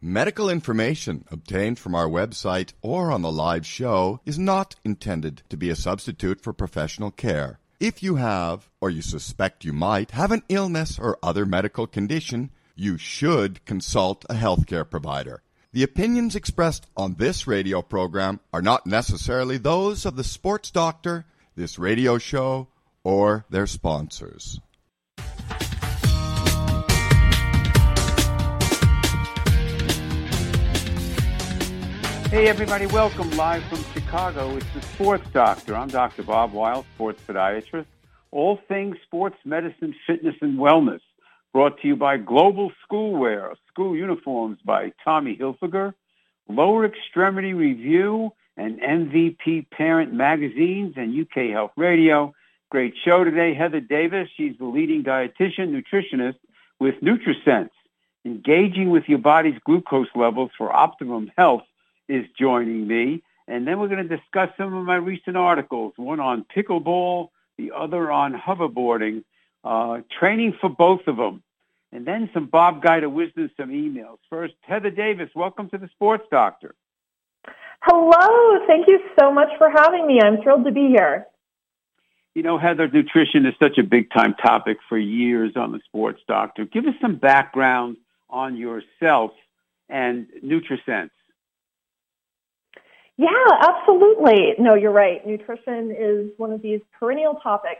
Medical information obtained from our website or on the live show is not intended to be a substitute for professional care. If you have, or you suspect you might, have an illness or other medical condition, you should consult a healthcare provider. The opinions expressed on this radio program are not necessarily those of the sports doctor, this radio show, or their sponsors. Hey everybody, welcome live from Chicago. It's the Sports Doctor. I'm Dr. Bob Weil, sports podiatrist. All things sports medicine, fitness, and wellness. Brought to you by Global Schoolwear, school uniforms by Tommy Hilfiger, Lower Extremity Review, and MVP Parent magazines, and UK Health Radio. Great show today. Heather Davis, she's the leading dietitian, nutritionist with NutriSense. Engaging with your body's glucose levels for optimum health is joining me. And then we're going to discuss some of my recent articles, one on pickleball, the other on hoverboarding, training for both of them. And then some Bob Guida wisdom, some emails. First, Heather Davis, welcome to the Sports Doctor. Hello. Thank you so much for having me. I'm thrilled to be here. You know, Heather, nutrition is such a big-time topic for years on the Sports Doctor. Give us some background on yourself and NutriSense. Yeah, absolutely. No, you're right. Nutrition is one of these perennial topics.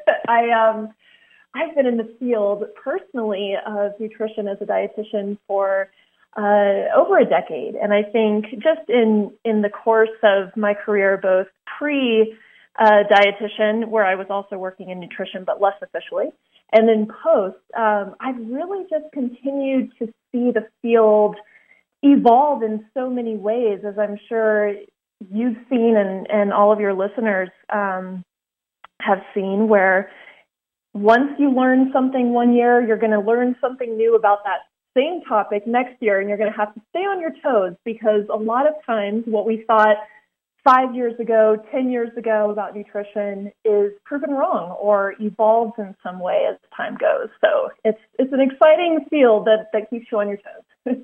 I've been in the field personally of nutrition as a dietitian for over a decade. And I think just in the course of my career, both pre-dietitian, where I was also working in nutrition, but less officially, and then post, I've really just continued to see the field evolve in so many ways, as I'm sure you've seen and all of your listeners have seen, where once you learn something one year, you're going to learn something new about that same topic next year, and you're going to have to stay on your toes, because a lot of times what we thought 5 years ago, 10 years ago about nutrition is proven wrong or evolves in some way as time goes. So it's an exciting field that keeps you on your toes.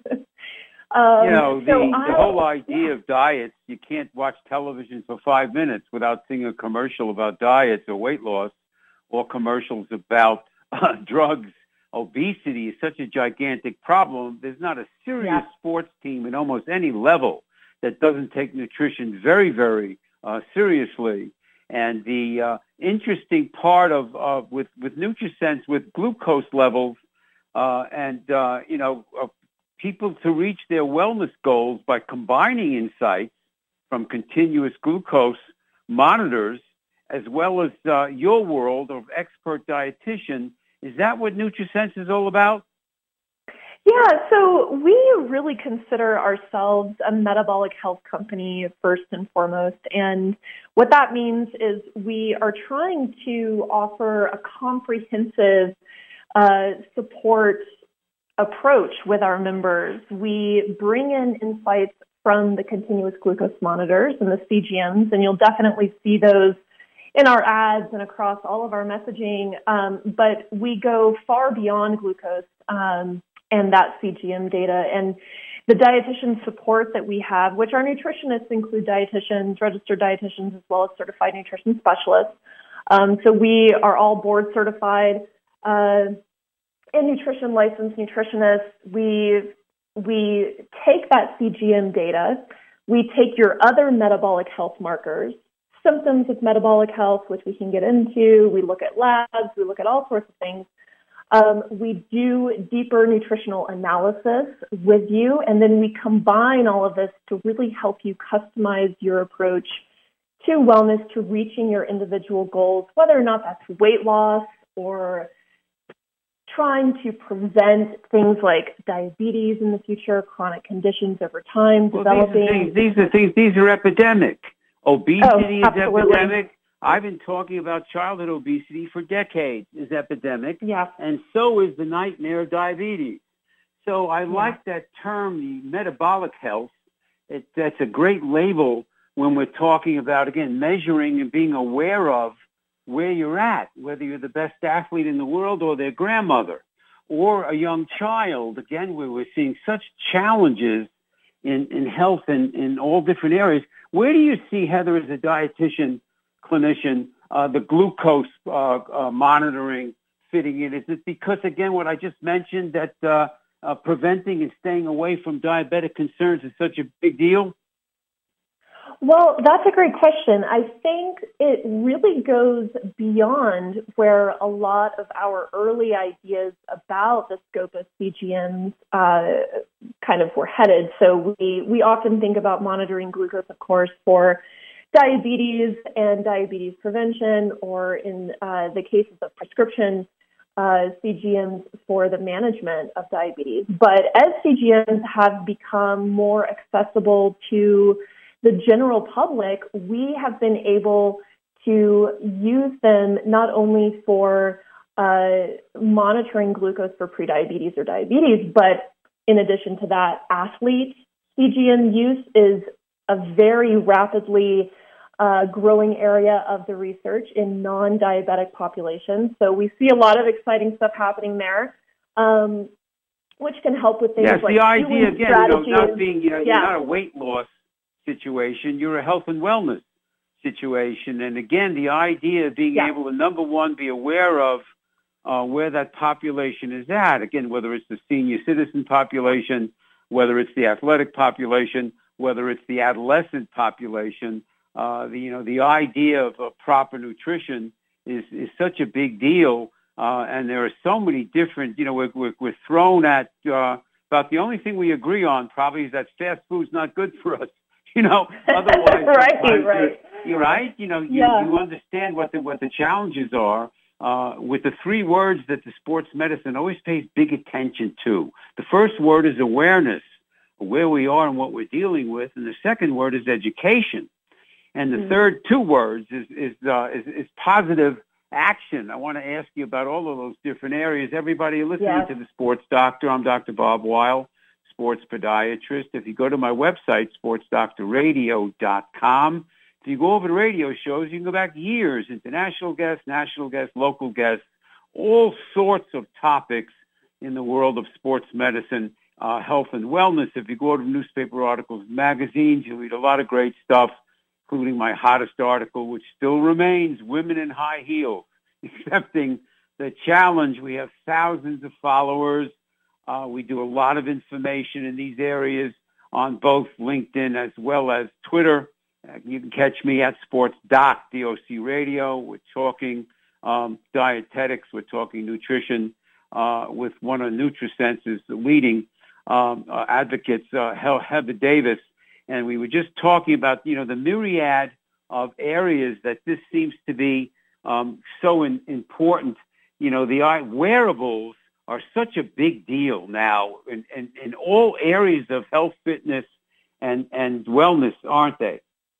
The whole idea of diets, you can't watch television for 5 minutes without seeing a commercial about diets or weight loss, or commercials about drugs. Obesity is such a gigantic problem. There's not a serious sports team at almost any level that doesn't take nutrition very, very seriously. And the interesting part of with NutriSense, with glucose levels, people to reach their wellness goals by combining insights from continuous glucose monitors, as well as your world of expert dietitian. Is that what NutriSense is all about? Yeah, so we really consider ourselves a metabolic health company first and foremost. And what that means is we are trying to offer a comprehensive support approach with our members. We bring in insights from the continuous glucose monitors and the CGMs, and you'll definitely see those in our ads and across all of our messaging. But we go far beyond glucose and that CGM data. And the dietitian support that we have, which our nutritionists include dietitians, registered dietitians, as well as certified nutrition specialists. So we are all board certified and nutrition licensed nutritionists. We take that CGM data, we take your other metabolic health markers, symptoms of metabolic health, which we can get into, we look at labs, we look at all sorts of things. We do deeper nutritional analysis with you, and then we combine all of this to really help you customize your approach to wellness, to reaching your individual goals, whether or not that's weight loss or trying to prevent things like diabetes in the future, chronic conditions over time, developing. These are epidemic. Obesity is absolutely. Epidemic. I've been talking about childhood obesity for decades, is epidemic. Yeah. And so is the nightmare of diabetes. So I like that term, the metabolic health. That's a great label when we're talking about, again, measuring and being aware of where you're at, whether you're the best athlete in the world or their grandmother, or a young child. Again, we're seeing such challenges in health in all different areas. Where do you see, Heather, as a dietitian, clinician, the glucose monitoring fitting in? Is it because, again, what I just mentioned, that preventing and staying away from diabetic concerns is such a big deal? Well, that's a great question. I think it really goes beyond where a lot of our early ideas about the scope of CGMs kind of were headed. So we often think about monitoring glucose, of course, for diabetes and diabetes prevention, or in the cases of prescription CGMs for the management of diabetes. But as CGMs have become more accessible to the general public, we have been able to use them not only for monitoring glucose for prediabetes or diabetes, but in addition to that, athlete CGM use is a very rapidly growing area of the research in non-diabetic populations. So we see a lot of exciting stuff happening there, which can help with things like the idea, again, not being, you're not a weight loss situation, you're a health and wellness situation. And again, the idea of being able to, number one, be aware of where that population is at. Again, whether it's the senior citizen population, whether it's the athletic population, whether it's the adolescent population, the idea of proper nutrition is such a big deal. And there are so many different, we're thrown at, about the only thing we agree on probably is that fast food's not good for us. Otherwise, right. You're right. You understand what the challenges are with the three words that the sports medicine always pays big attention to. The first word is awareness of where we are and what we're dealing with, and the second word is education, and the third two words is positive action. I want to ask you about all of those different areas. Everybody listening to the Sports Doctor, I'm Dr. Bob Weil, sports podiatrist. If you go to my website, sportsdoctorradio.com, if you go over to radio shows, you can go back years, international guests, national guests, local guests, all sorts of topics in the world of sports medicine, health and wellness. If you go to newspaper articles, magazines, you'll read a lot of great stuff, including my hottest article, which still remains, Women in High Heels, accepting the challenge. We have thousands of followers. We do a lot of information in these areas on both LinkedIn as well as Twitter. You can catch me at SportsDoc, DOC Radio. We're talking dietetics. We're talking nutrition with one of NutriSense's leading advocates, Heather Davis. And we were just talking about, the myriad of areas that this seems to be so important. The wearables are such a big deal now in all areas of health, fitness, and wellness, aren't they?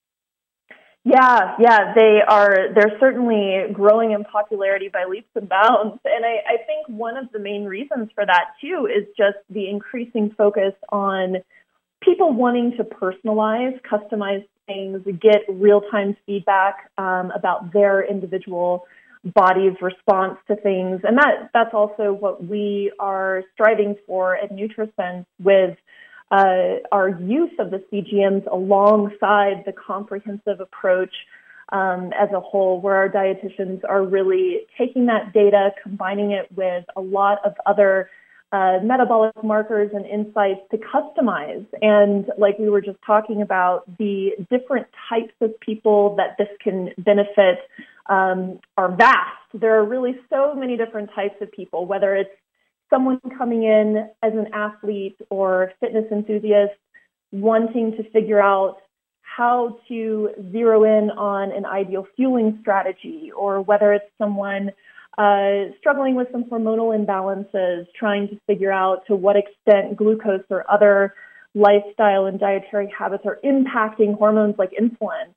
Yeah, they are. They're certainly growing in popularity by leaps and bounds. And I think one of the main reasons for that, too, is just the increasing focus on people wanting to personalize, customize things, get real-time feedback about their individual body's response to things. And that's also what we are striving for at NutriSense with our use of the CGMs alongside the comprehensive approach as a whole, where our dietitians are really taking that data, combining it with a lot of other metabolic markers and insights to customize. And like we were just talking about, the different types of people that this can benefit are vast. There are really so many different types of people, whether it's someone coming in as an athlete or fitness enthusiast wanting to figure out how to zero in on an ideal fueling strategy, or whether it's someone struggling with some hormonal imbalances, trying to figure out to what extent glucose or other lifestyle and dietary habits are impacting hormones like insulin.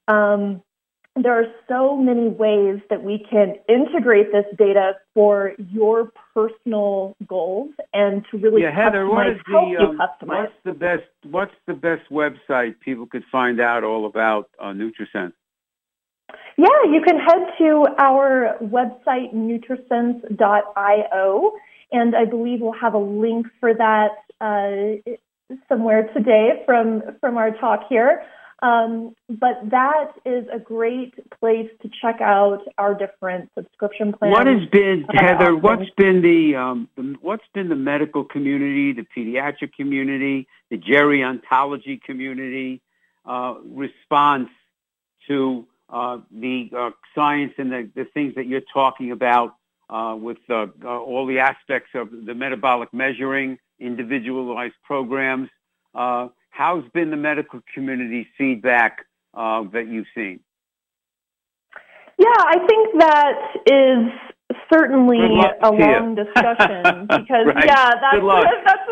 There are so many ways that we can integrate this data for your personal goals and to really Heather, customize. What's the best website people could find out all about NutriSense? Yeah, you can head to our website, nutrisense.io, and I believe we'll have a link for that somewhere today from our talk here. But that is a great place to check out our different subscription plans. What has been, Heather? What's been the medical community, the pediatric community, the gerontology community response to the science and the things that you're talking about with all the aspects of the metabolic measuring, individualized programs? How's been the medical community's feedback that you've seen? Yeah, I think that is certainly a long discussion because right. that's what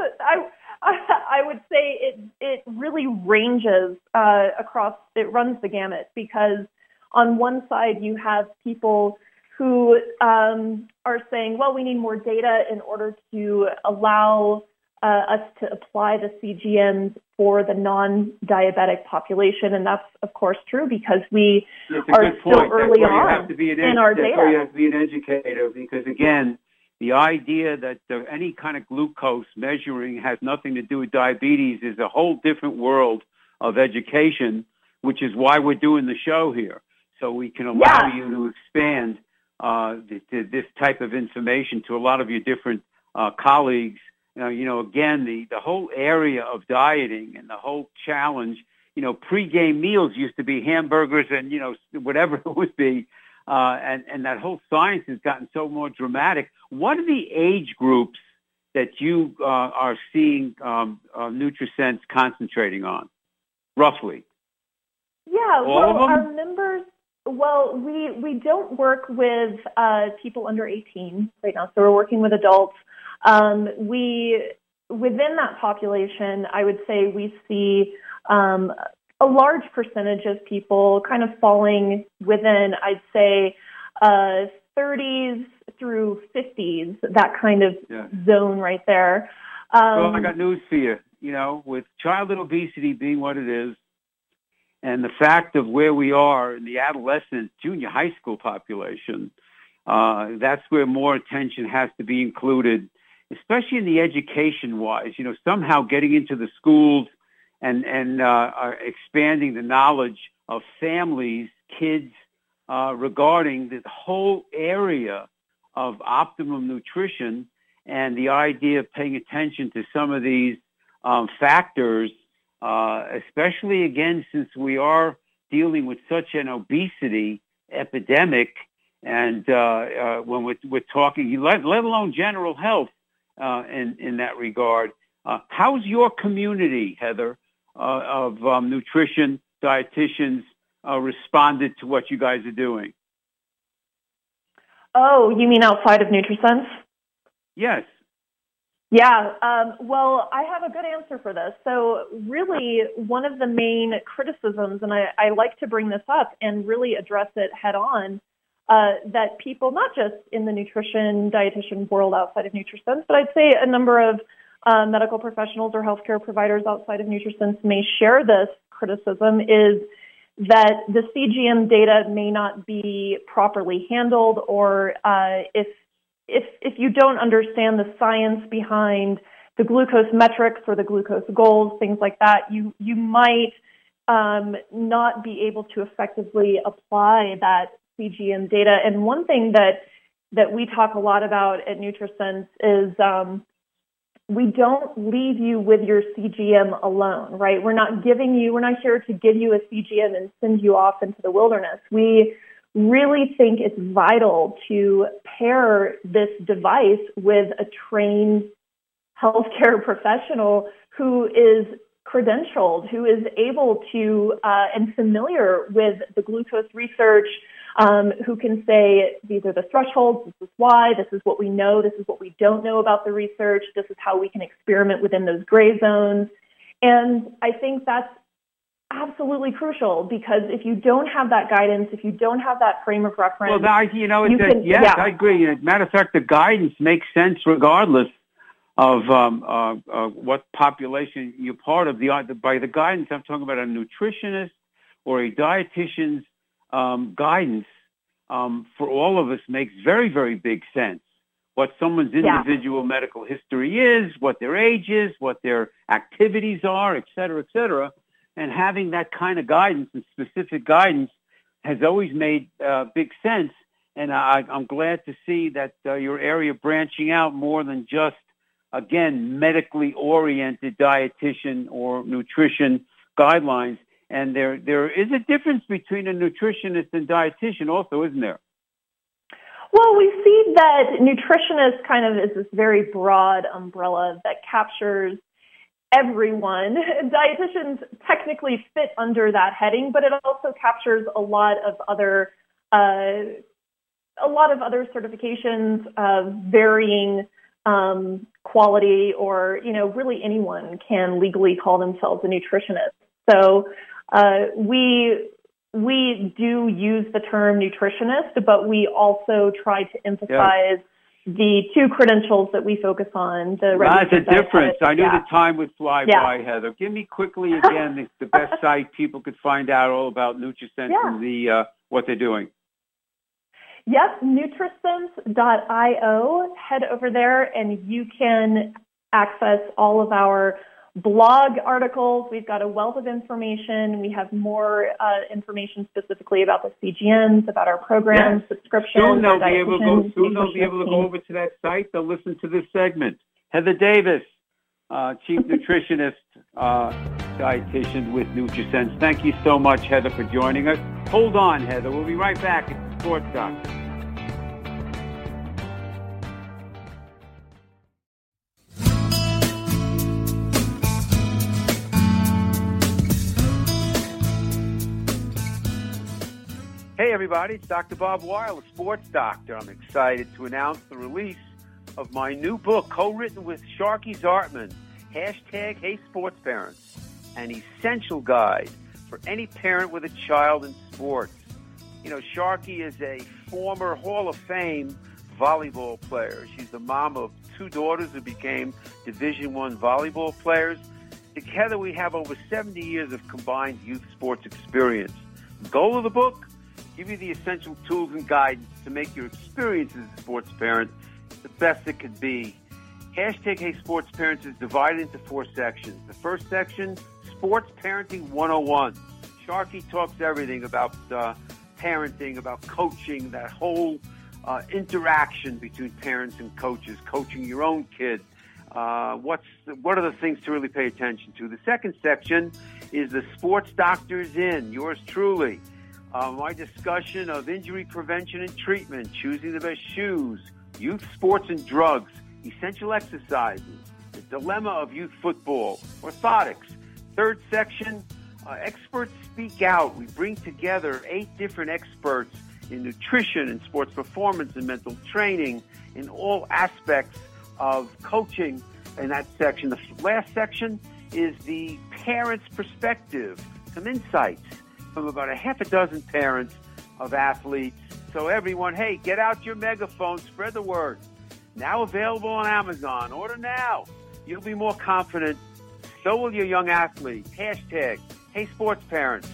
I would say. It really ranges across. It runs the gamut because on one side you have people who are saying, well, we need more data in order to allow us to apply the CGMs for the non-diabetic population. And that's, of course, true because we are still early on in our data. That's why you have to be an educator because, again, the idea that any kind of glucose measuring has nothing to do with diabetes is a whole different world of education, which is why we're doing the show here. So we can allow you to expand this type of information to a lot of your different colleagues. Again, the whole area of dieting and the whole challenge, pre-game meals used to be hamburgers and, whatever it would be. And that whole science has gotten so more dramatic. What are the age groups that you are seeing NutriSense concentrating on, roughly? Yeah, all of them? Our members, we don't work with people under 18 right now, so we're working with adults. Within that population, I would say we see a large percentage of people kind of falling within, I'd say, 30s through 50s, that kind of zone right there. Well, I got news for you. With childhood obesity being what it is, and the fact of where we are in the adolescent, junior high school population, that's where more attention has to be included, especially in the education-wise. Somehow getting into the schools and expanding the knowledge of families, kids, regarding the whole area of optimum nutrition and the idea of paying attention to some of these factors, especially, again, since we are dealing with such an obesity epidemic and when we're talking, let alone general health in that regard. How's your community, Heather, of nutrition dietitians responded to what you guys are doing? Oh, you mean outside of NutriSense? Yes. Yeah. Well, I have a good answer for this. So really, one of the main criticisms, and I like to bring this up and really address it head on, that people, not just in the nutrition dietitian world outside of NutriSense, but I'd say a number of medical professionals or healthcare providers outside of NutriSense may share this criticism, is that the CGM data may not be properly handled, or if you don't understand the science behind the glucose metrics or the glucose goals, things like that, you might not be able to effectively apply that CGM data. And one thing that we talk a lot about at NutriSense is we don't leave you with your CGM alone, right? We're not here to give you a CGM and send you off into the wilderness. We really think it's vital to pair this device with a trained healthcare professional who is credentialed, who is able to and familiar with the glucose research, who can say, these are the thresholds, this is why, this is what we know, this is what we don't know about the research, this is how we can experiment within those gray zones. And I think that's absolutely crucial, because if you don't have that guidance, if you don't have that frame of reference... Well, I agree. Matter of fact, the guidance makes sense regardless of what population you're part of. By the guidance, I'm talking about a nutritionist or a dietitian's guidance for all of us makes very, very big sense. what someone's individual medical history is, what their age is, what their activities are, et cetera, and having that kind of guidance and specific guidance has always made big sense. And I'm glad to see that your area branching out more than just, again, medically oriented dietitian or nutrition guidelines. And there is a difference between a nutritionist and dietitian also, isn't there? Well, we see that nutritionist kind of is this very broad umbrella that captures everyone. Dietitians technically fit under that heading, but it also captures a lot of other certifications of varying quality, or really anyone can legally call themselves a nutritionist. So we do use the term nutritionist, but we also try to emphasize the two credentials that we focus on. That's a difference. I knew the time would fly by, Heather. Give me quickly again the best site people could find out all about NutriSense and what they're doing. Yep, Nutrisense.io. Head over there and you can access all of our blog articles. We've got a wealth of information. We have more information specifically about the CGMs, about our programs, subscriptions. Soon they'll be able to go over to that site. They'll listen to this segment. Heather Davis, Chief Nutritionist, Dietitian with NutriSense. Thank you so much, Heather, for joining us. Hold on, Heather. We'll be right back at Sports Doctor. Hey everybody, it's Dr. Bob Weil, a sports doctor. I'm excited to announce the release of my new book, co-written with Sharky Zartman, #HeySportsParents, an essential guide for any parent with a child in sports. Sharky is a former Hall of Fame volleyball player. She's the mom of two daughters who became Division I volleyball players. Together we have over 70 years of combined youth sports experience. The goal of the book? Give you the essential tools and guidance to make your experience as a sports parent the best it could be. #HeySportsParents is divided into 4 sections. The first section, Sports Parenting 101. Sharky talks everything about parenting, about coaching, that whole interaction between parents and coaches, coaching your own kid. What are the things to really pay attention to? The second section is the Sports Doctor's In, yours truly. My discussion of injury prevention and treatment, choosing the best shoes, youth sports and drugs, essential exercises, the dilemma of youth football, orthotics. Third section, experts speak out. We bring together 8 different experts in nutrition and sports performance and mental training in all aspects of coaching in that section. The last section is the parent's perspective, some insights from about a half a dozen parents of athletes. So everyone, hey, get out your megaphone, spread the word. Now available on Amazon. Order now. You'll be more confident. So will your young athlete. #HeySportsParents.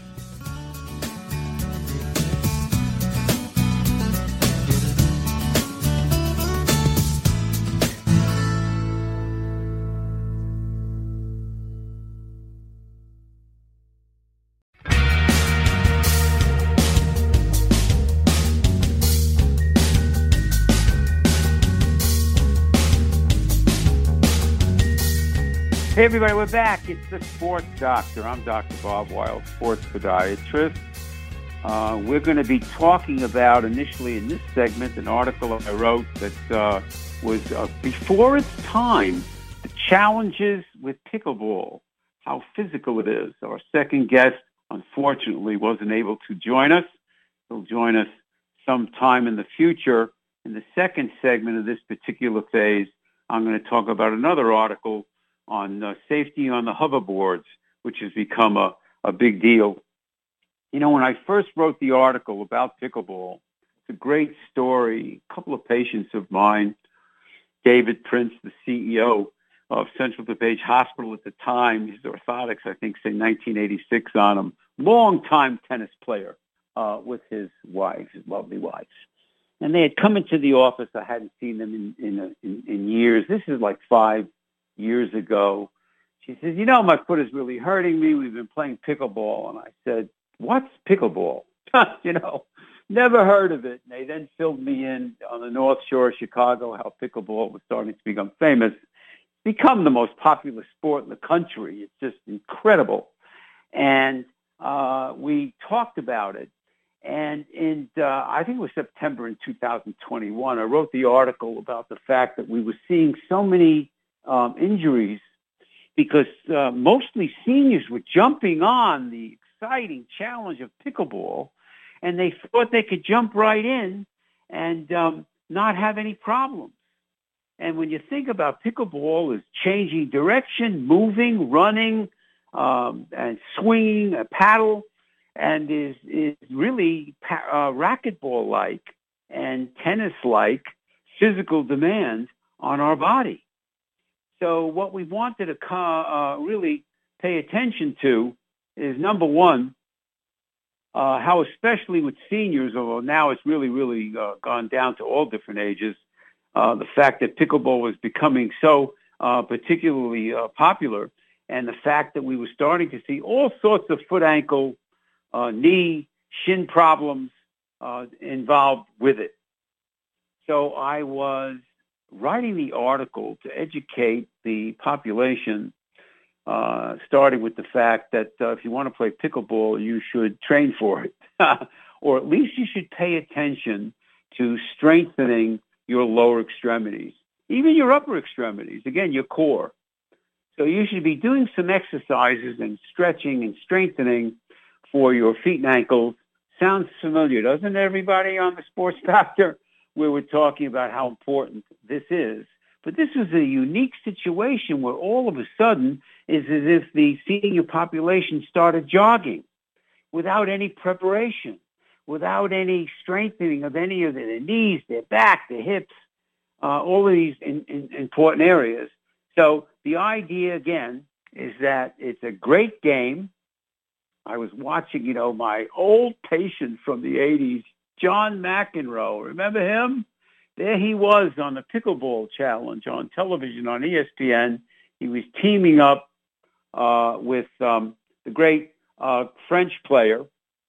Hey everybody, we're back. It's the Sports Doctor. I'm Dr. Bob Weil, sports podiatrist. We're going to be talking about, initially in this segment, an article I wrote that was before its time, the challenges with pickleball, how physical it is. Our second guest, unfortunately, wasn't able to join us. He'll join us sometime in the future. In the second segment of this particular phase, I'm going to talk about another article on safety on the hoverboards, which has become a big deal. When I first wrote the article about pickleball, it's a great story. A couple of patients of mine, David Prince, the CEO of Central DuPage Hospital at the time, his orthotics, I think, say 1986 on him, long-time tennis player with his wife, his lovely wife. And they had come into the office. I hadn't seen them in years. This is like 5 years ago. She says, my foot is really hurting me. We've been playing pickleball. And I said, what's pickleball? Never heard of it. And they then filled me in on the North Shore of Chicago, how pickleball was starting to become famous, become the most popular sport in the country. It's just incredible. And we talked about it. And I think it was September in 2021, I wrote the article about the fact that we were seeing so many injuries because mostly seniors were jumping on the exciting challenge of pickleball, and they thought they could jump right in and not have any problems. And when you think about pickleball as changing direction, moving, running, and swinging a paddle, and is really racquetball-like and tennis-like physical demand on our body. So what we wanted to really pay attention to is, number one, how especially with seniors, although now it's really gone down to all different ages, the fact that pickleball was becoming so particularly popular, and the fact that we were starting to see all sorts of foot, ankle, knee, shin problems involved with it. So I was writing the article to educate the population, starting with the fact that if you want to play pickleball, you should train for it, or at least you should pay attention to strengthening your lower extremities, even your upper extremities, again, your core. So you should be doing some exercises and stretching and strengthening for your feet and ankles. Sounds familiar, doesn't it, everybody on the Sports Doctor, where we're talking about how important this is? But this was a unique situation where all of a sudden it's as if the senior population started jogging without any preparation, without any strengthening of any of their knees, their back, their hips, all of these important areas. So the idea, again, is that it's a great game. I was watching, my old patient from the 80s, John McEnroe. Remember him? There he was on the Pickleball Challenge on television on ESPN. He was teaming up with the great French player,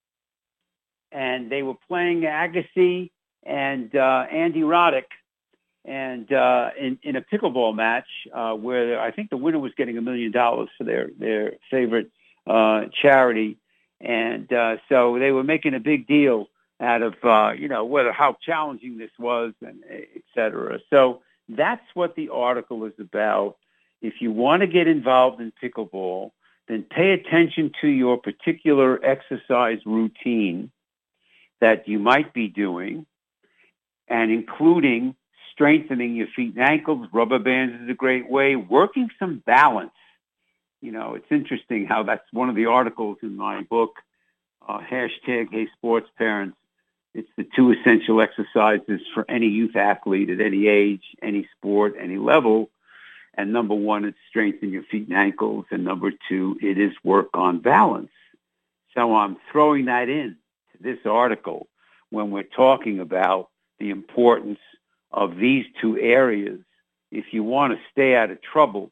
and they were playing Agassi and Andy Roddick, and in a pickleball match where I think the winner was getting $1 million for their favorite charity. And so they were making a big deal out of, how challenging this was, and et cetera. So that's what the article is about. If you want to get involved in pickleball, then pay attention to your particular exercise routine that you might be doing, and including strengthening your feet and ankles. Rubber bands is a great way. Working some balance. It's interesting how that's one of the articles in my book, hashtag Hey Sports Parents. It's the 2 essential exercises for any youth athlete at any age, any sport, any level. And number 1, it's strengthen your feet and ankles. And number 2, it is work on balance. So I'm throwing that in to this article when we're talking about the importance of these 2 areas if you want to stay out of trouble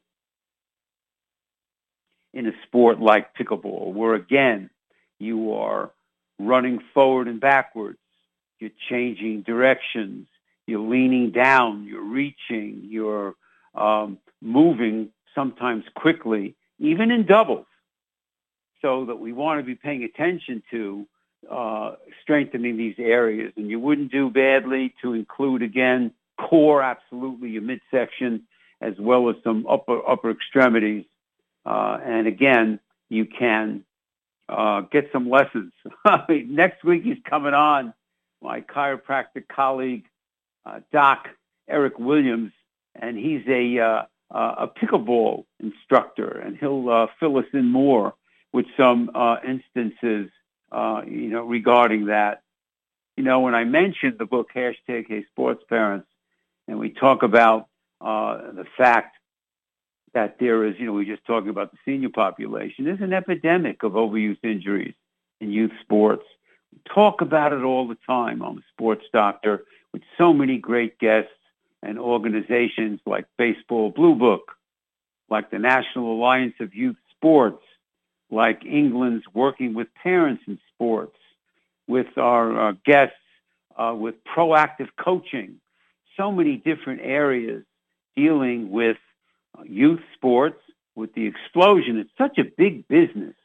in a sport like pickleball, where, again, you are running forward and backwards, you're changing directions, you're leaning down, you're reaching, you're moving sometimes quickly, even in doubles. So that we want to be paying attention to strengthening these areas. And you wouldn't do badly to include, again, core, absolutely, your midsection, as well as some upper extremities. And again, you can get some lessons. Next week he's coming on, my chiropractic colleague, Doc Eric Williams, and he's a pickleball instructor, and he'll fill us in more with some instances, regarding that. When I mentioned the book, hashtag Hey Sports Parents, and we talk about the fact that there is, we're just talking about the senior population. There's an epidemic of overuse injuries in youth sports. We talk about it all the time on the Sports Doctor. with so many great guests and organizations like Baseball Blue Book, like the National Alliance of Youth Sports, like England's Working with Parents in Sports, with our guests with proactive coaching, so many different areas dealing with youth sports, with the explosion. It's such a big business.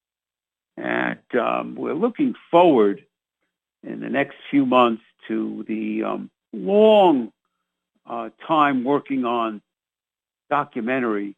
And we're looking forward in the next few months to the long time working on documentary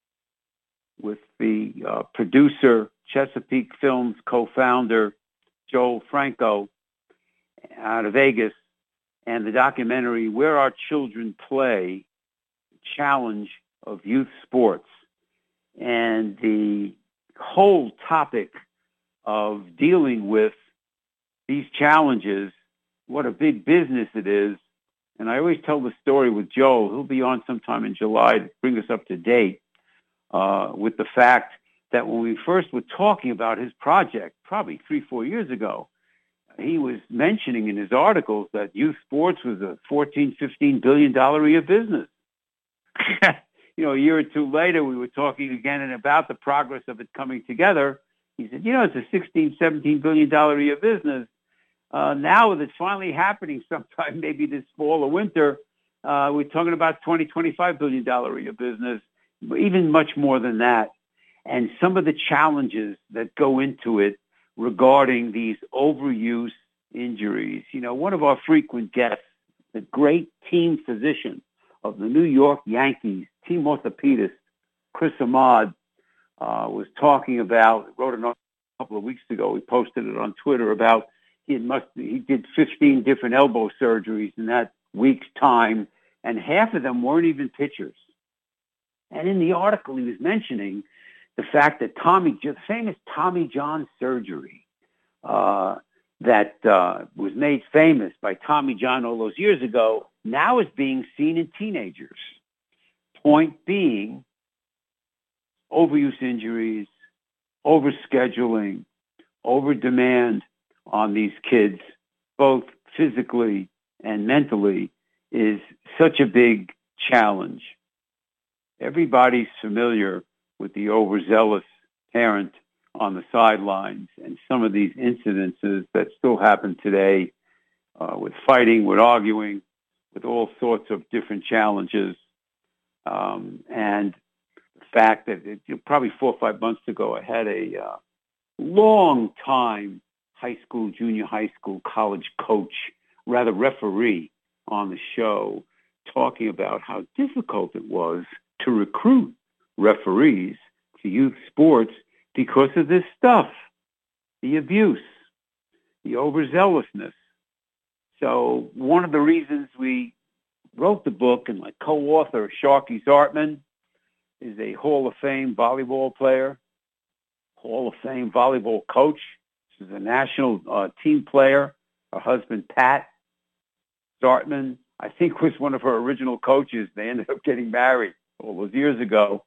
with the producer, Chesapeake Films co-founder, Joel Franco, out of Vegas, and the documentary Where Our Children Play, Challenge of Youth Sports. And the whole topic of dealing with these challenges, what a big business it is. And I always tell the story with Joel. He'll be on sometime in July to bring us up to date with the fact that when we first were talking about his project, probably 3-4 years ago, he was mentioning in his articles that youth sports was a $14-15 billion a year business. You know, a year or two later, we were talking again and about the progress of it coming together. He said, it's a $16-17 billion a year business. Now that it's finally happening sometime, maybe this fall or winter, we're talking about $20-25 billion a year business, even much more than that. And some of the challenges that go into it regarding these overuse injuries. One of our frequent guests, the great team physician of the New York Yankees, team orthopedist, Chris Ahmad, was talking about, wrote a couple of weeks ago, he posted it on Twitter about he did 15 different elbow surgeries in that week's time, and half of them weren't even pitchers. And in the article, he was mentioning the fact that the famous Tommy John surgery that was made famous by Tommy John all those years ago now is being seen in teenagers. Point being, overuse injuries, overscheduling, overdemand on these kids, both physically and mentally, is such a big challenge. Everybody's familiar with the overzealous parent on the sidelines and some of these incidences that still happen today with fighting, with arguing, with all sorts of different challenges. And the fact that probably 4 or 5 months ago, I had a long-time high school, junior high school, college coach, rather referee on the show, talking about how difficult it was to recruit referees to youth sports because of this stuff, the abuse, the overzealousness. So one of the reasons we wrote the book, and my co-author, Sharky Zartman, is a Hall of Fame volleyball player, Hall of Fame volleyball coach. She's a national team player. Her husband, Pat Zartman, I think was one of her original coaches. They ended up getting married all those years ago.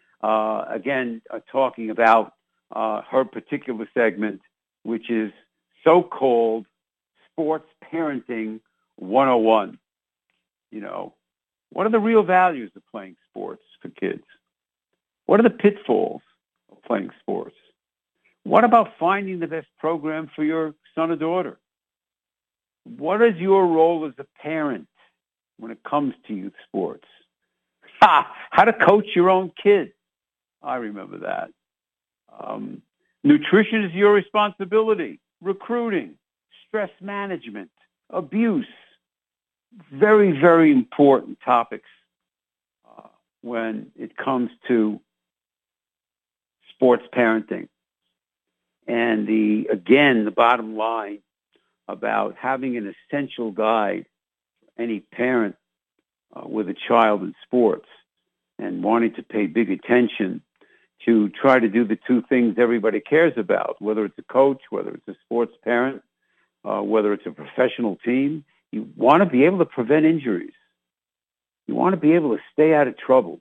Talking about her particular segment, which is so-called Sports Parenting 101. What are the real values of playing sports for kids? What are the pitfalls of playing sports? What about finding the best program for your son or daughter? What is your role as a parent when it comes to youth sports? How to coach your own kid. I remember that. Nutrition is your responsibility. Recruiting, stress management, abuse. Very, very important topics when it comes to sports parenting. And the bottom line about having an essential guide for any parent with a child in sports and wanting to pay big attention to try to do the two things everybody cares about, whether it's a coach, whether it's a sports parent, whether it's a professional team. You want to be able to prevent injuries. You want to be able to stay out of trouble.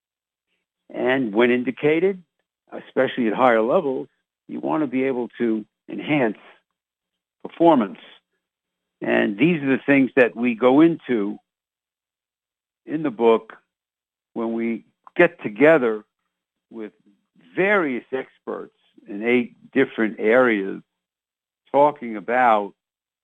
And when indicated, especially at higher levels, you want to be able to enhance performance. And these are the things that we go into in the book when we get together with various experts in 8 different areas talking about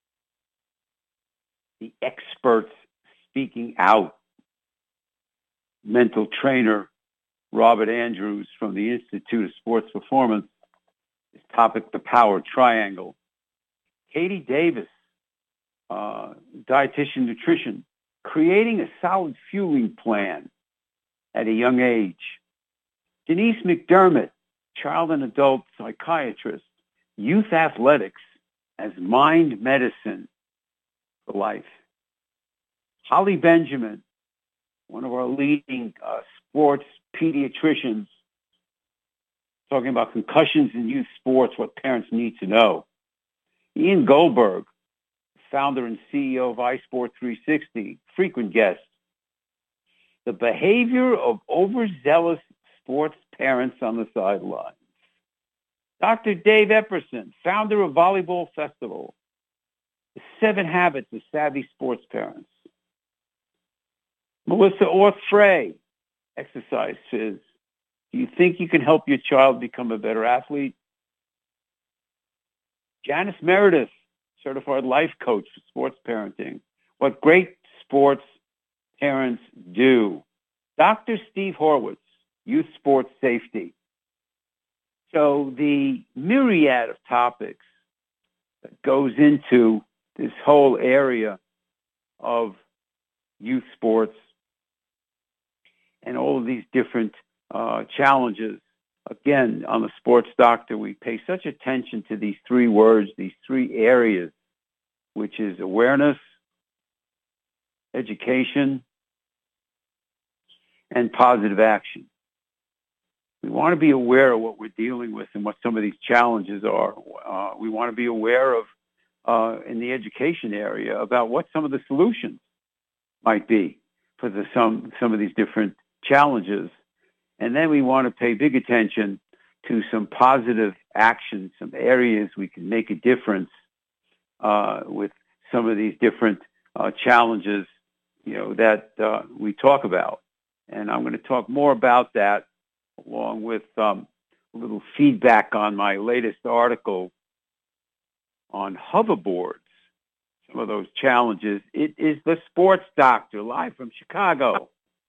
the experts speaking out. Mental trainer Robert Andrews from the Institute of Sports Performance, his topic, the power triangle. Katie Davis, dietitian nutrition, creating a solid fueling plan at a young age. Denise McDermott, child and adult psychiatrist, youth athletics as mind medicine for life. Holly Benjamin, one of our leading sports pediatricians, talking about concussions in youth sports, what parents need to know. Ian Goldberg, founder and CEO of iSport 360, frequent guest. The behavior of overzealous sports parents on the sidelines. Dr. Dave Epperson, founder of Volleyball Festival. The 7 Habits of Savvy Sports Parents. Melissa Orth-Frey, exercise fizz. Do you think you can help your child become a better athlete? Janice Meredith, certified life coach for sports parenting. What great sports parents do. Dr. Steve Horwitz, youth sports safety. So the myriad of topics that goes into this whole area of youth sports and all of these different challenges. Again, on the Sports Doctor, we pay such attention to these 3 words, these 3 areas, which is awareness, education, and positive action. We want to be aware of what we're dealing with and what some of these challenges are. We want to be aware of, in the education area, about what some of the solutions might be for some of these different challenges. And then we want to pay big attention to some positive action, some areas we can make a difference with some of these different challenges, that we talk about. And I'm going to talk more about that along with a little feedback on my latest article on hoverboards, some of those challenges. It is the Sports Doctor, live from Chicago.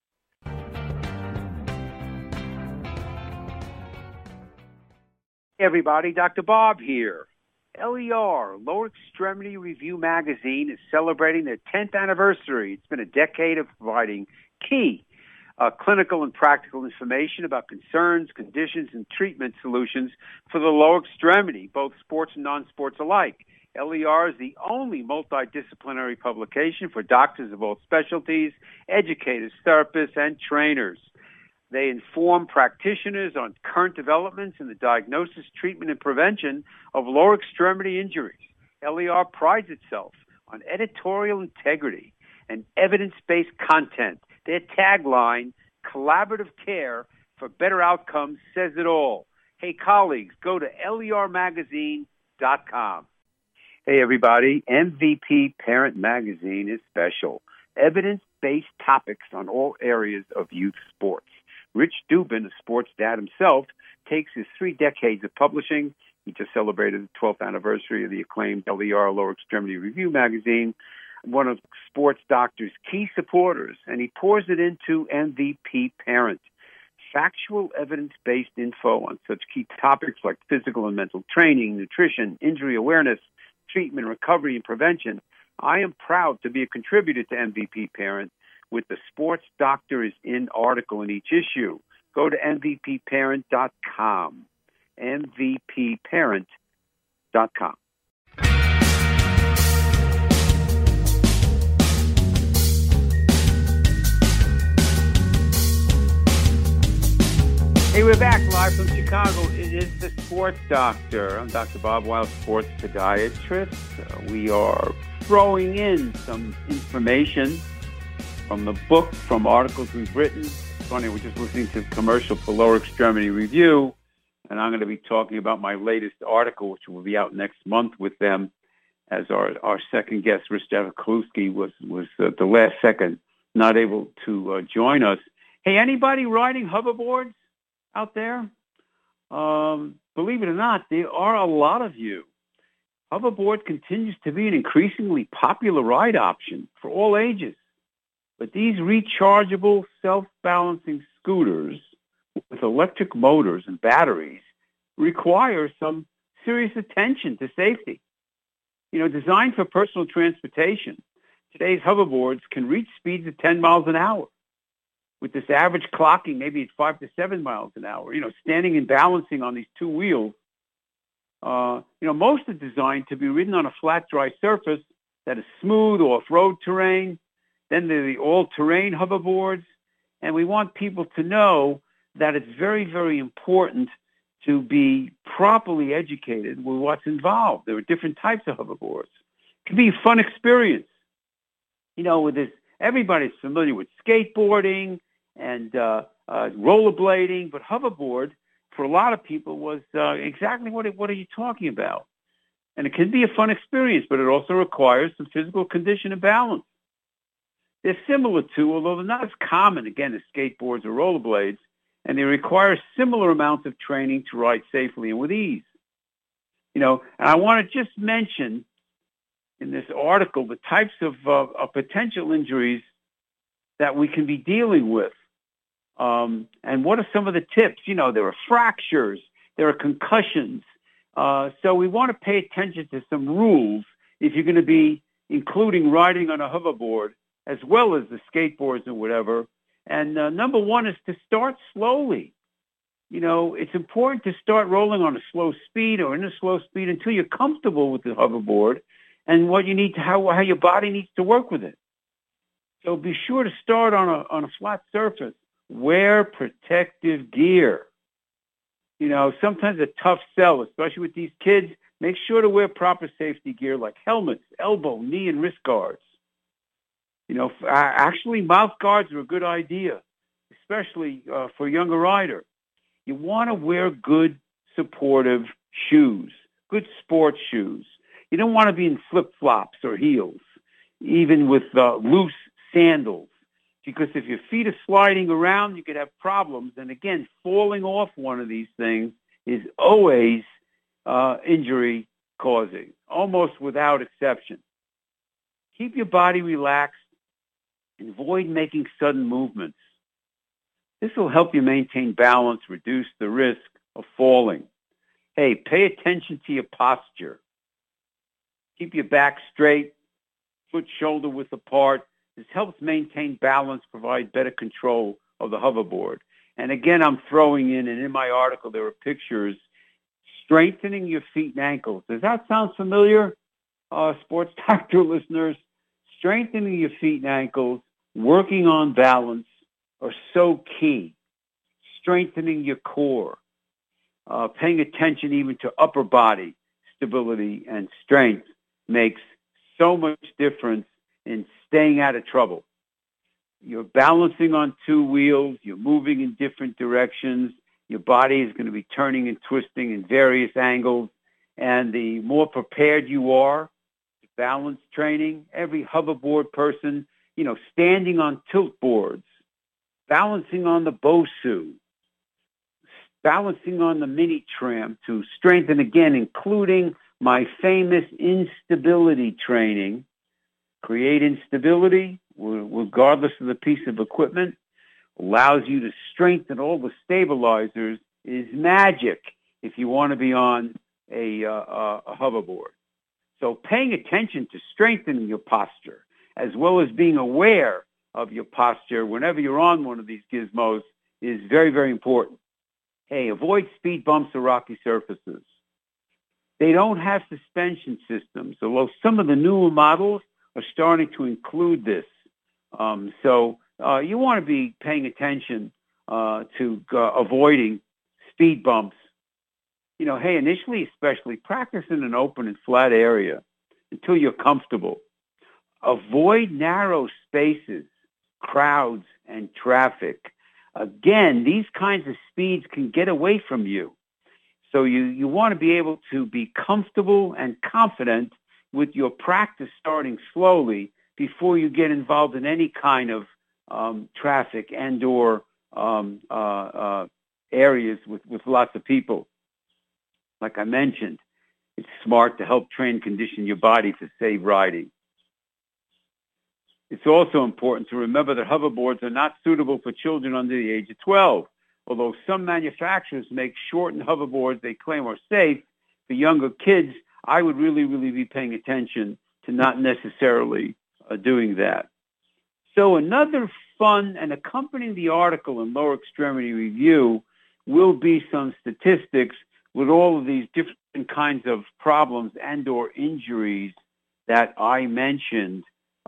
Hey everybody, Dr. Bob here. LER, Lower Extremity Review Magazine, is celebrating their 10th anniversary. It's been a decade of providing key clinical and practical information about concerns, conditions, and treatment solutions for the lower extremity, both sports and non-sports alike. LER is the only multidisciplinary publication for doctors of all specialties, educators, therapists, and trainers. They inform practitioners on current developments in the diagnosis, treatment, and prevention of lower extremity injuries. LER prides itself on editorial integrity and evidence-based content. Their tagline, collaborative care for better outcomes, says it all. Hey, colleagues, go to lermagazine.com. Hey, everybody, MVP Parent Magazine is special. Evidence-based topics on all areas of youth sports. Rich Dubin, a sports dad himself, takes his 3 decades of publishing. He just celebrated the 12th anniversary of the acclaimed LER, Lower Extremity Review Magazine, one of Sports Doctor's key supporters, and he pours it into MVP Parent. Factual, evidence-based info on such key topics like physical and mental training, nutrition, injury awareness, treatment, recovery, and prevention. I am proud to be a contributor to MVP Parent with the Sports Doctor is in article in each issue. Go to mvpparent.com. mvpparent.com. Hey, we're back live from Chicago. It is the Sports Doctor. I'm Dr. Bob Weil, sports podiatrist. We are throwing in some information from the book, from articles we've written. It's funny, we're just listening to a commercial for Lower Extremity Review, and I'm going to be talking about my latest article, which will be out next month with them. as our second guest, Rich Kaluski, was at the last second not able to join us. Hey, anybody riding hoverboards out there? Believe it or not, there are a lot of you. Hoverboard continues to be an increasingly popular ride option for all ages. But these rechargeable, self-balancing scooters with electric motors and batteries require some serious attention to safety. Designed for personal transportation, today's hoverboards can reach speeds of 10 miles an hour, with this average clocking maybe at 5 to 7 miles an hour. Standing and balancing on these two wheels. Most are designed to be ridden on a flat, dry surface that is smooth off-road terrain. Then there are the all-terrain hoverboards. And we want people to know that it's very, very important to be properly educated with what's involved. There are different types of hoverboards. It can be a fun experience. With this, everybody's familiar with skateboarding and rollerblading, but hoverboard, for a lot of people, was exactly what are you talking about? And it can be a fun experience, but it also requires some physical condition and balance. They're similar to, although they're not as common, again, as skateboards or rollerblades, and they require similar amounts of training to ride safely and with ease. And I want to just mention in this article the types of potential injuries that we can be dealing with. And what are some of the tips? There are fractures, there are concussions. So we want to pay attention to some rules if you're going to be including riding on a hoverboard as well as the skateboards or whatever. And number one is to start slowly. It's important to start rolling on a slow speed or in a slow speed until you're comfortable with the hoverboard and what you need to, how your body needs to work with it. So be sure to start on a flat surface. Wear protective gear. Sometimes a tough sell, especially with these kids. Make sure to wear proper safety gear like helmets, elbow, knee, and wrist guards. Actually, mouth guards are a good idea, especially for a younger rider. You want to wear good, supportive shoes, good sports shoes. You don't want to be in flip-flops or heels, even with loose sandals, because if your feet are sliding around, you could have problems. And again, falling off one of these things is always injury-causing, almost without exception. Keep your body relaxed. Avoid making sudden movements. This will help you maintain balance, reduce the risk of falling. Hey, pay attention to your posture. Keep your back straight, foot shoulder width apart. This helps maintain balance, provide better control of the hoverboard. And again, I'm throwing in, and in my article there are pictures, strengthening your feet and ankles. Does that sound familiar, sports doctor listeners? Strengthening your feet and ankles, working on balance are so key. Strengthening your core, paying attention even to upper body stability and strength makes so much difference in staying out of trouble. You're balancing on two wheels, you're moving in different directions, your body is going to be turning and twisting in various angles, and the more prepared you are, balance training, every hoverboard person, standing on tilt boards, balancing on the BOSU, balancing on the mini tram to strengthen again, including my famous instability training. Create instability, regardless of the piece of equipment, allows you to strengthen all the stabilizers, is magic if you want to be on a hoverboard. So paying attention to strengthening your posture, as well as being aware of your posture whenever you're on one of these gizmos, is very, very important. Hey, avoid speed bumps or rocky surfaces. They don't have suspension systems, although some of the newer models are starting to include this. So you want to be paying attention to avoiding speed bumps. Hey, initially, especially, practice in an open and flat area until you're comfortable. Avoid narrow spaces, crowds, and traffic. Again, these kinds of speeds can get away from you. So you want to be able to be comfortable and confident with your practice starting slowly before you get involved in any kind of traffic and or areas with lots of people. Like I mentioned, it's smart to help train and condition your body for safe riding. It's also important to remember that hoverboards are not suitable for children under the age of 12. Although some manufacturers make shortened hoverboards they claim are safe for younger kids, I would really be paying attention to not necessarily doing that. So another fun and accompanying the article in Lower Extremity Review will be some statistics with all of these different kinds of problems and or injuries that I mentioned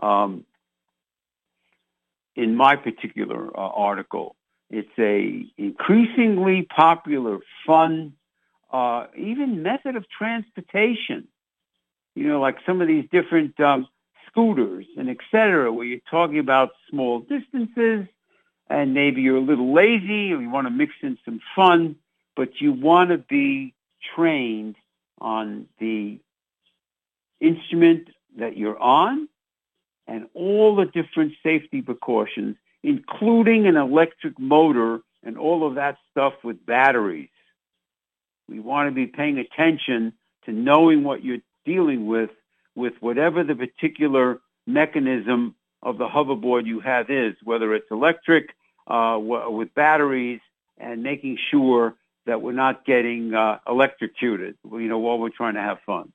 in my particular article. It's a increasingly popular, fun, even method of transportation. You know, like some of these different scooters and et cetera, where you're talking about small distances and maybe you're a little lazy or you want to mix in some fun, but you want to be trained on the instrument that you're on and all the different safety precautions, including an electric motor and all of that stuff with batteries. We want to be paying attention to knowing what you're dealing with whatever the particular mechanism of the hoverboard you have is, whether it's electric, with batteries, and making sure that we're not getting electrocuted, while we're trying to have fun.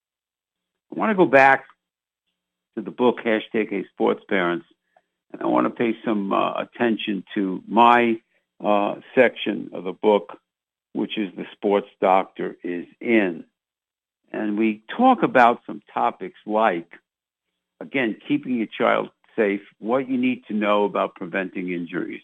I want to go back to the book, #ASportsParents, and I want to pay some attention to my section of the book, which is The Sports Doctor is In. And we talk about some topics like, again, keeping your child safe, what you need to know about preventing injuries,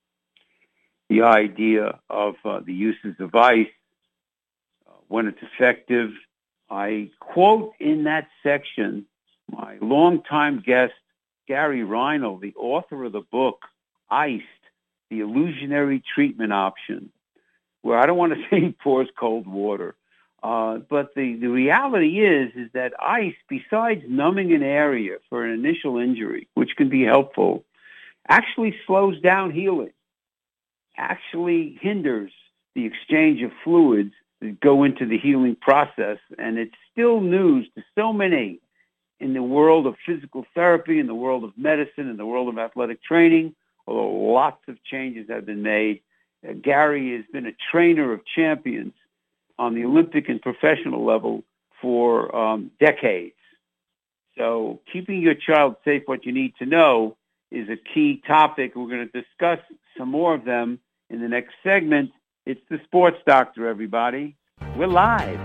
the idea of the uses of ice, when it's effective. I quote in that section my longtime guest, Gary Reinl, the author of the book, Iced, the Illusionary Treatment Option, where I don't want to say he pours cold water. But the reality is that ice, besides numbing an area for an initial injury, which can be helpful, actually slows down healing, actually hinders the exchange of fluids that go into the healing process. And it's still news to so many in the world of physical therapy, in the world of medicine, in the world of athletic training, although lots of changes have been made. Gary has been a trainer of champions on the Olympic and professional level for decades. So keeping your child safe, what you need to know, is a key topic. We're going to discuss some more of them in the next segment. It's the Sports Doctor, everybody. We're live.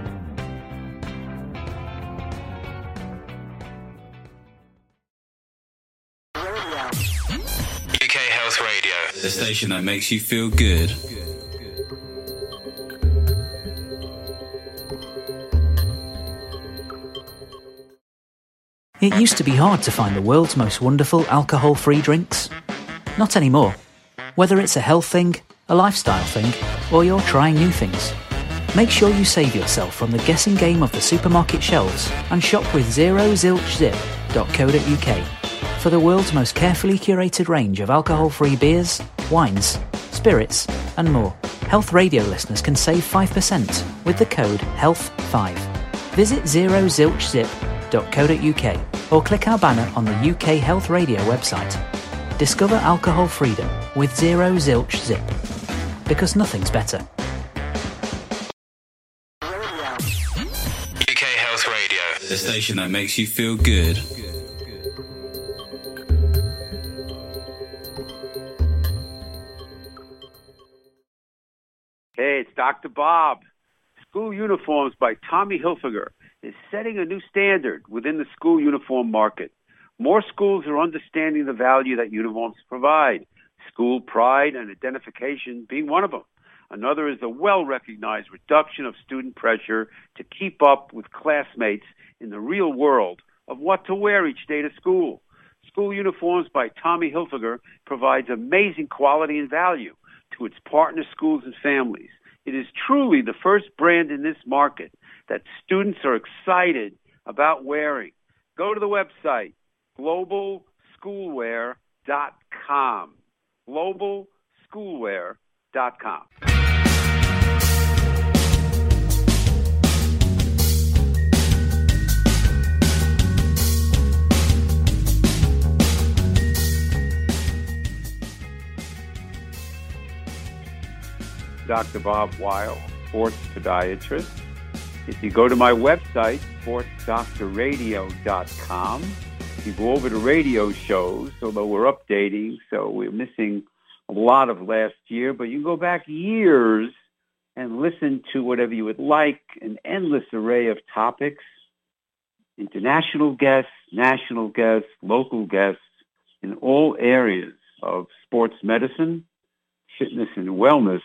UK Health Radio, the station that makes you feel good. It used to be hard to find the world's most wonderful alcohol-free drinks. Not anymore. Whether it's a health thing, a lifestyle thing, or you're trying new things, make sure you save yourself from the guessing game of the supermarket shelves and shop with ZeroZilchZip.co.uk for the world's most carefully curated range of alcohol-free beers, wines, spirits, and more. Health Radio listeners can save 5% with the code HEALTH5. Visit ZeroZilchZip.co.uk or click our banner on the UK Health Radio website. Discover alcohol freedom with Zero Zilch Zip, because nothing's better. UK Health Radio, the station that makes you feel good. Hey, it's Dr. Bob. School Uniforms by Tommy Hilfiger is setting a new standard within the school uniform market. More schools are understanding the value that uniforms provide, school pride and identification being one of them. Another is the well-recognized reduction of student pressure to keep up with classmates in the real world of what to wear each day to school. School Uniforms by Tommy Hilfiger provides amazing quality and value to its partner schools and families. It is truly the first brand in this market that students are excited about wearing. Go to the website, globalschoolwear.com. globalschoolwear.com. Dr. Bob Weil, sports podiatrist. If you go to my website, sportsdoctorradio.com, you go over to radio shows, although we're updating, so we're missing a lot of last year, but you can go back years and listen to whatever you would like, an endless array of topics, international guests, national guests, local guests in all areas of sports medicine, fitness and wellness,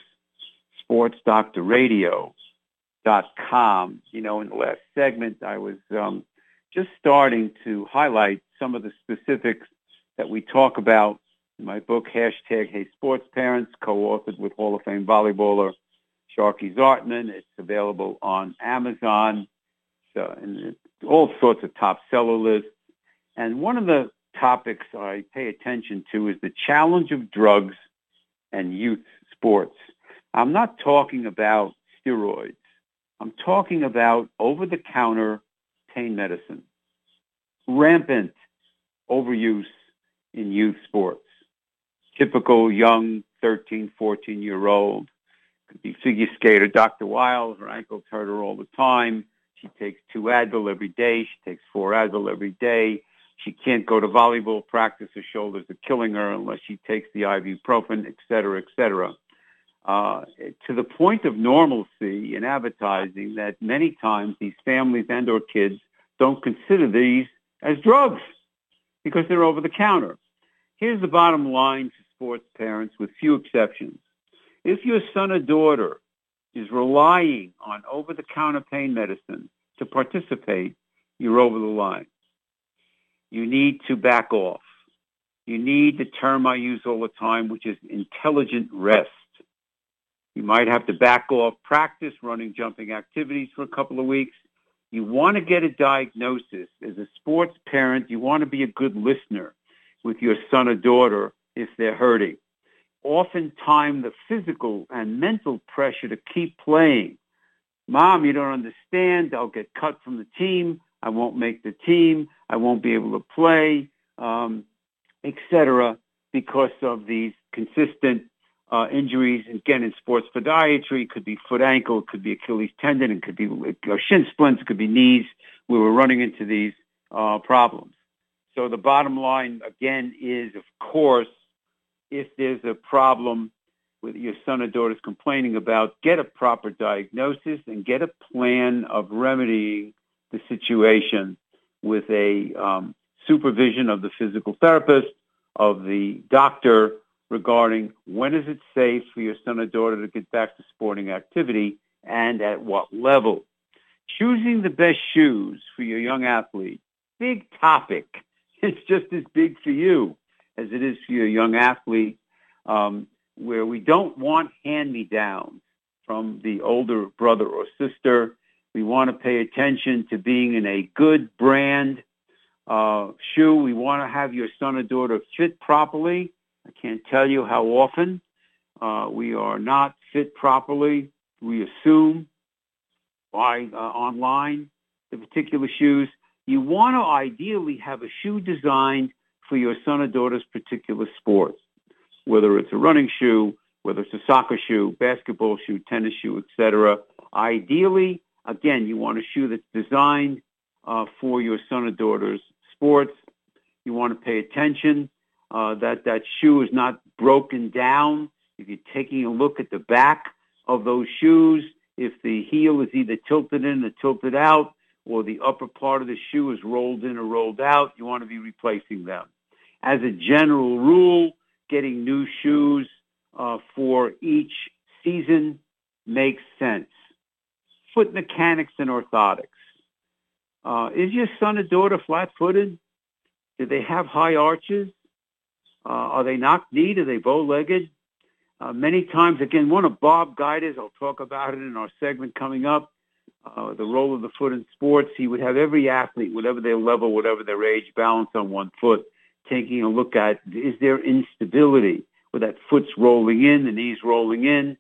sportsdoctorradio.com. You know, in the last segment, I was just starting to highlight some of the specifics that we talk about in my book, hashtag Hey Sports Parents, co-authored with Hall of Fame volleyballer Sharky Zartman. It's available on Amazon, and all sorts of top seller lists. And one of the topics I pay attention to is the challenge of drugs and youth sports. I'm not talking about steroids. I'm talking about over-the-counter pain medicine. Rampant overuse in youth sports. Typical young 13, 14-year-old. Could be figure skater Dr. Weil. Her ankles hurt her all the time. She takes 2 Advil every day. She takes 4 Advil every day. She can't go to volleyball practice. Her shoulders are killing her unless she takes the ibuprofen, et cetera, et cetera. To the point of normalcy in advertising that many times these families and or kids don't consider these as drugs because they're over the counter. Here's the bottom line for sports parents with few exceptions. If your son or daughter is relying on over-the-counter pain medicine to participate, you're over the line. You need to back off. You need the term I use all the time, which is intelligent rest. You might have to back off practice, running, jumping activities for a couple of weeks. You want to get a diagnosis. As a sports parent, you want to be a good listener with your son or daughter if they're hurting. Oftentimes, the physical and mental pressure to keep playing. Mom, you don't understand. I'll get cut from the team. I won't make the team. I won't be able to play, etc., because of these consistent injuries. Again, in sports podiatry, it could be foot, ankle, it could be Achilles tendon, it could be shin splints, it could be knees. We were running into these problems. So the bottom line, again, is, of course, if there's a problem with your son or daughter's complaining about, get a proper diagnosis and get a plan of remedying the situation with a supervision of the physical therapist, of the doctor, regarding when is it safe for your son or daughter to get back to sporting activity and at what level. Choosing the best shoes for your young athlete, big topic. It's just as big for you as it is for your young athlete, where we don't want hand-me-downs from the older brother or sister. We want to pay attention to being in a good brand shoe. We want to have your son or daughter fit properly. I can't tell you how often we are not fit properly. We assume by online the particular shoes. You want to ideally have a shoe designed for your son or daughter's particular sport, whether it's a running shoe, whether it's a soccer shoe, basketball shoe, tennis shoe, etc. Ideally, again, you want a shoe that's designed for your son or daughter's sports. You want to pay attention that shoe is not broken down. If you're taking a look at the back of those shoes, if the heel is either tilted in or tilted out, or the upper part of the shoe is rolled in or rolled out, you want to be replacing them. As a general rule, getting new shoes for each season makes sense. Foot mechanics and orthotics. Is your son or daughter flat-footed? Do they have high arches? Are they knock-kneed? Are they bow-legged? Many times, again, one of Bob Guida's, I'll talk about it in our segment coming up, the role of the foot in sports. He would have every athlete, whatever their level, whatever their age, balance on one foot, taking a look at, is there instability where that foot's rolling in, the knee's rolling in?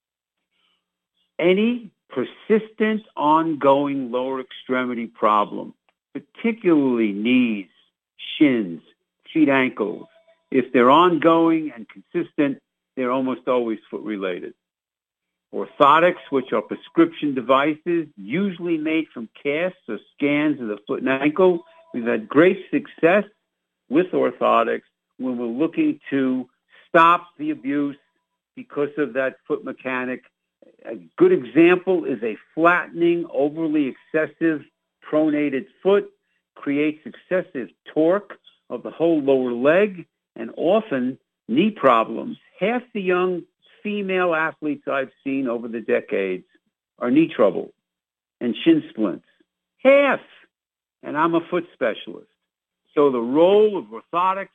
Any persistent, ongoing lower extremity problem, particularly knees, shins, feet, ankles, if they're ongoing and consistent, they're almost always foot-related. Orthotics, which are prescription devices, usually made from casts or scans of the foot and ankle. We've had great success with orthotics when we're looking to stop the abuse because of that foot mechanic. A good example is a flattening, overly excessive pronated foot creates excessive torque of the whole lower leg and often knee problems. Half the young female athletes I've seen over the decades are knee trouble and shin splints. Half! And I'm a foot specialist. So the role of orthotics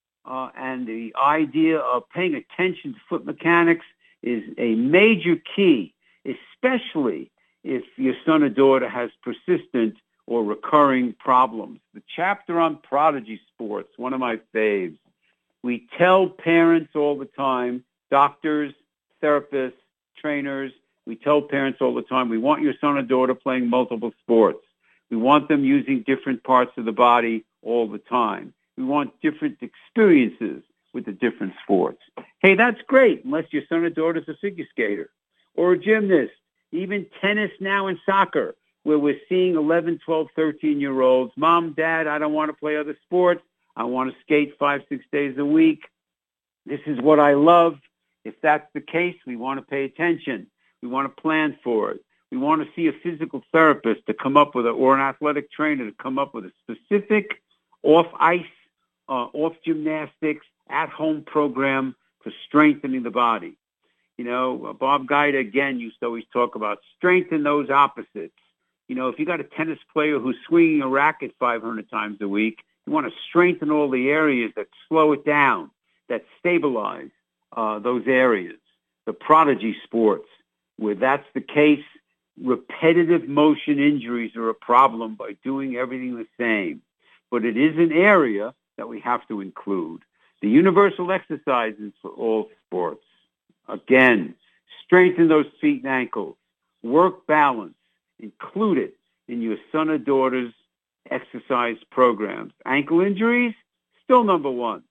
and the idea of paying attention to foot mechanics is a major key, especially if your son or daughter has persistent or recurring problems. The chapter on prodigy sports, one of my faves. We tell parents all the time, doctors, therapists, trainers, we tell parents all the time, we want your son or daughter playing multiple sports. We want them using different parts of the body all the time. We want different experiences with the different sports. Hey, that's great, unless your son or daughter's a figure skater or a gymnast, even tennis now and soccer, where we're seeing 11, 12, 13-year-olds, Mom, Dad, I don't want to play other sports. I want to skate 5, 6 days a week. This is what I love. If that's the case, we want to pay attention. We want to plan for it. We want to see a physical therapist to come up with or an athletic trainer to come up with a specific off-ice, off-gymnastics, at-home program for strengthening the body. You know, Bob Guida, again, used to always talk about strengthen those opposites. You know, if you got a tennis player who's swinging a racket 500 times a week, you want to strengthen all the areas that slow it down, that stabilize those areas. The prodigy sports, where that's the case, repetitive motion injuries are a problem by doing everything the same. But it is an area that we have to include. The universal exercises for all sports. Again, strengthen those feet and ankles. Work balance. Include it in your son or daughter's exercise programs. Ankle injuries, still number one.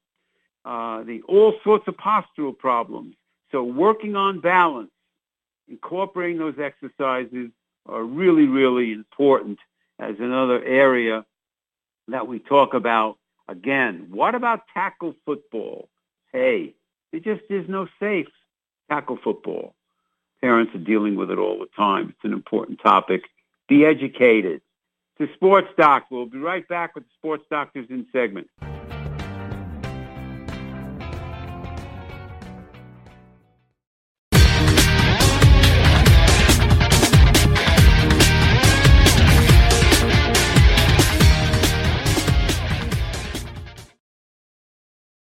All sorts of postural problems. So working on balance, incorporating those exercises are really, really important as another area that we talk about. Again, what about tackle football? Hey, there just is no safe tackle football. Parents are dealing with it all the time. It's an important topic. Be educated. The Sports Doc. We'll be right back with the Sports Doctors in segment.